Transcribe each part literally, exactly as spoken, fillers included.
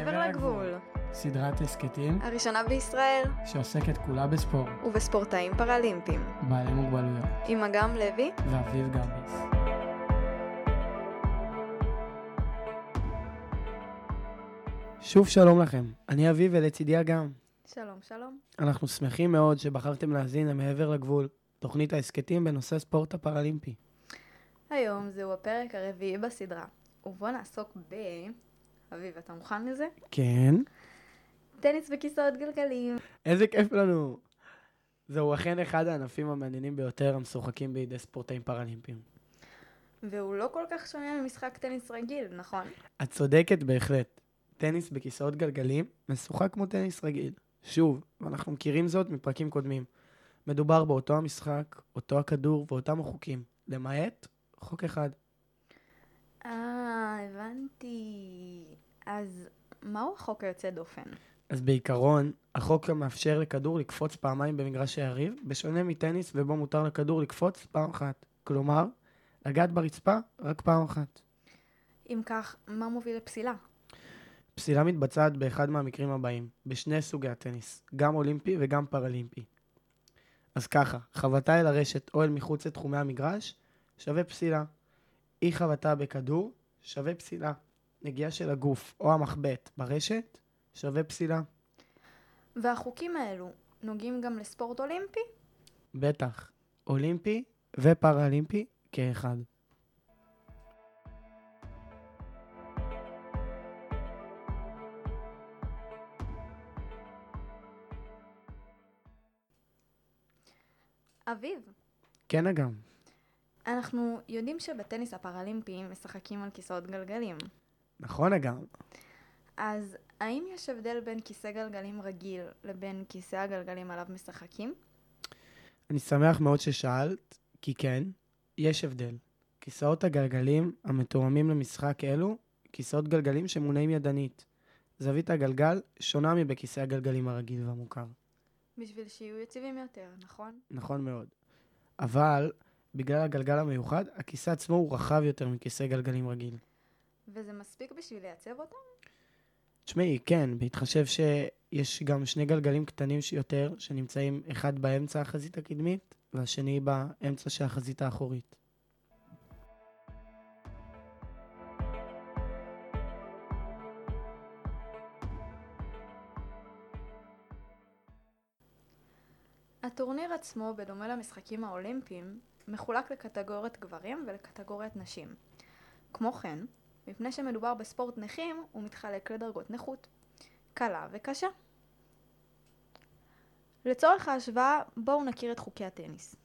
מעבר לגבול. סדרת הסקטים הראשונה בישראל שעוסקת כולה בספורט ובספורטאים פראלימפיים. בעלי מוגבלויות. עם אגם לוי ואביב גביס. שוב שלום לכם, אני אביב ולצידי אגם. שלום שלום. אנחנו שמחים מאוד שבחרתם להאזין למעבר לגבול, תוכנית ההסקטים בנושא ספורט הפראלימפי. היום זהו הפרק הרביעי בסדרה, ובוא נעסוק ב... אביב, אתה מוכן לזה? כן. טניס וכיסאות גלגלים. איזה כיף לנו. זהו אכן אחד הענפים המעניינים ביותר המשוחקים בידי ספורטאים פראלימפיים. והוא לא כל כך שונה ממשחק טניס רגיל, נכון? את צודקת בהחלט. טניס בכיסאות גלגלים משוחק כמו טניס רגיל. שוב, ואנחנו מכירים זאת מפרקים קודמים. מדובר באותו המשחק, אותו הכדור ואותם החוקים, למעט חוק אחד. אה, הבנתי. אז מהו החוק היוצא דופן? אז בעיקרון, החוק מאפשר לכדור לקפוץ פעמיים במגרש היריב, בשונה מטניס ובו מותר לכדור לקפוץ פעם אחת. כלומר, לגעת ברצפה רק פעם אחת. אם כך, מה מוביל לפסילה? פסילה מתבצעת באחד מהמקרים הבאים, בשני סוגי הטניס, גם אולימפי וגם פראלימפי. אז ככה, חבטה אל הרשת או אל מחוץ לתחומי המגרש, שווה פסילה. אי חבטה בכדור, שווה פסילה. נגיעה של הגוף או המחבט ברשת, שווה פסילה. והחוקים האלו נוגעים גם לספורט אולימפי? בטח, אולימפי ופראלימפי כאחד. אביב, כן אגם. אנחנו יודעים שבטניס הפראלימפי משחקים על כיסאות גלגלים. נכון אגם. אז האם יש הבדל בין כיסא גלגלים רגיל לבין כיסא הגלגלים עליו משחקים? אני שמח מאוד ששאלת, כי כן, יש הבדל. כיסאות הגלגלים המתואמים למשחק אלו, כיסאות גלגלים שמונעים ידנית. זווית הגלגל שונה מבכיסא הגלגלים הרגיל והמוכר. בשביל שיהיו יציבים יותר, נכון? נכון מאוד. אבל, בגלל הגלגל המיוחד, הכיסא עצמו הוא רחב יותר מכיסא גלגלים רגיל. וזה מספיק בשביל לייצב אותם? תשמעי, כן, בהתחשב שיש גם שני גלגלים קטנים יותר, שנמצאים אחד באמצע החזית הקדמית, והשני באמצע של החזית האחורית. הטורניר עצמו, בדומה למשחקים האולימפיים, מחולק לקטגוריית גברים ולקטגוריית נשים. כמו כן, מפני שמדובר בספורט נכים, הוא מתחלק לדרגות נכות, קלה וקשה. לצורך ההשוואה, בואו נכיר את חוקי הטניס.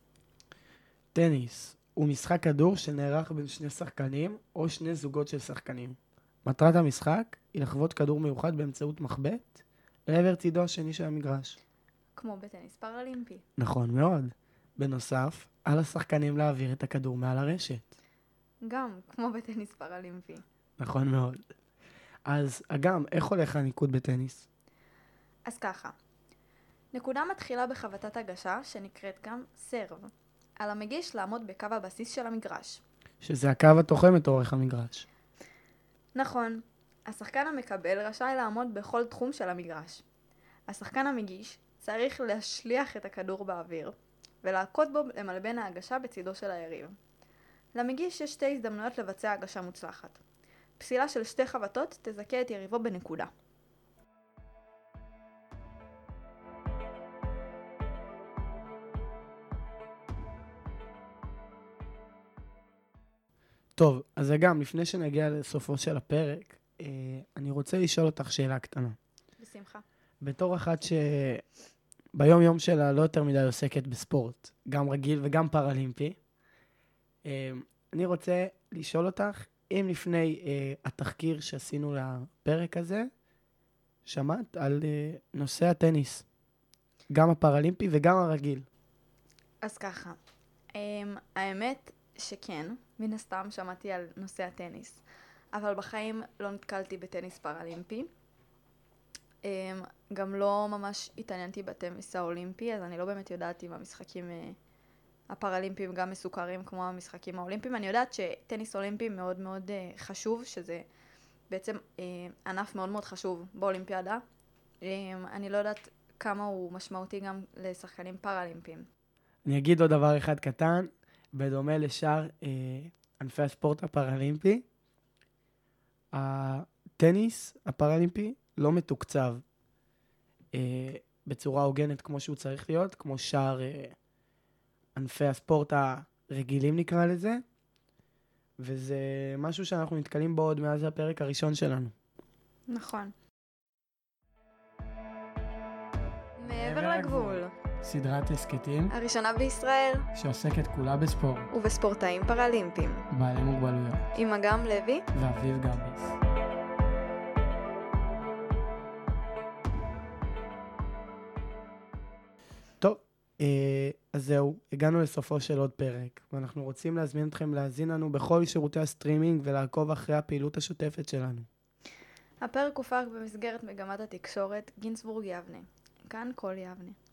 טניס הוא משחק כדור שנערך בין שני שחקנים או שני זוגות של שחקנים. מטרת המשחק היא לחוות כדור מיוחד באמצעות מחבט לעבר צידו השני של המגרש. כמו בטניס פראלימפי. נכון מאוד. בנוסף, על השחקנים להעביר את הכדור מעל הרשת. גם כמו בטניס פראלימפי. נכון מאוד. אז אגם, איך הולך הניקוד בטניס? אז ככה, נקודה מתחילה בחבטת הגשה שנקראת גם סרב. על המגיש לעמוד בקו הבסיס של המגרש. שזה הקו התוחם את אורך המגרש. נכון, השחקן המקבל רשאי לעמוד בכל תחום של המגרש. השחקן המגיש צריך להשליח את הכדור באוויר ולעקוד בו למלבן ההגשה בצידו של היריב. למגיש יש שתי הזדמנויות לבצע הגשה מוצלחת. פסילה של שתי חבטות תזכה את יריבו בנקודה. טוב, אז אגם, לפני שנגיע לסופו של הפרק, אה, אני רוצה לשאול אותך שאלה קטנה. בשמחה. בתור אחת שביום יום שלה לא יותר מדי עוסקת בספורט, גם רגיל וגם פראלימפי, אה, אני רוצה לשאול אותך, אם לפני אה, התחקיר שעשינו לפרק הזה, שמעת על אה, נושא הטניס, גם הפראלימפי וגם הרגיל. אז ככה, um, האמת שכן, מן הסתם שמעתי על נושא הטניס, אבל בחיים לא נתקלתי בטניס פראלימפי. Um, גם לא ממש התעניינתי בטניס האולימפי, אז אני לא באמת יודעת אם המשחקים uh, הפראלימפיים גם מסוכרים כמו המשחקים האולימפיים. אני יודעת שטניס אולימפי מאוד מאוד uh, חשוב, שזה בעצם אה, ענף מאוד מאוד חשוב באולימפיאדה. אה, אני לא יודעת כמה הוא משמעותי גם לשחקנים פראלימפיים. אני אגיד עוד דבר אחד קטן, בדומה לשאר אה, ענפי הספורט הפראלימפי, הטניס הפראלימפי לא מתוקצב אה, בצורה הוגנת כמו שהוא צריך להיות, כמו שאר אה, ענפי הספורט הרגילים נקרא לזה, וזה משהו שאנחנו נתקלים בו עוד מאז הפרק הראשון שלנו. נכון. מעבר לגבול. סדרת הסקטים הראשונה בישראל. שעוסקת כולה בספורט. ובספורטאים פראלימפיים. בעלי מוגבלויות. עם אגם לוי. ואביב גביס. טוב, אז זהו, הגענו לסופו של עוד פרק, ואנחנו רוצים להזמין אתכם להזין לנו בכל שירותי הסטרימינג ולעקוב אחרי הפעילות השוטפת שלנו. הפרק הופק במסגרת מגמת התקשורת גינסבורג יבנה. כאן כל יבנה.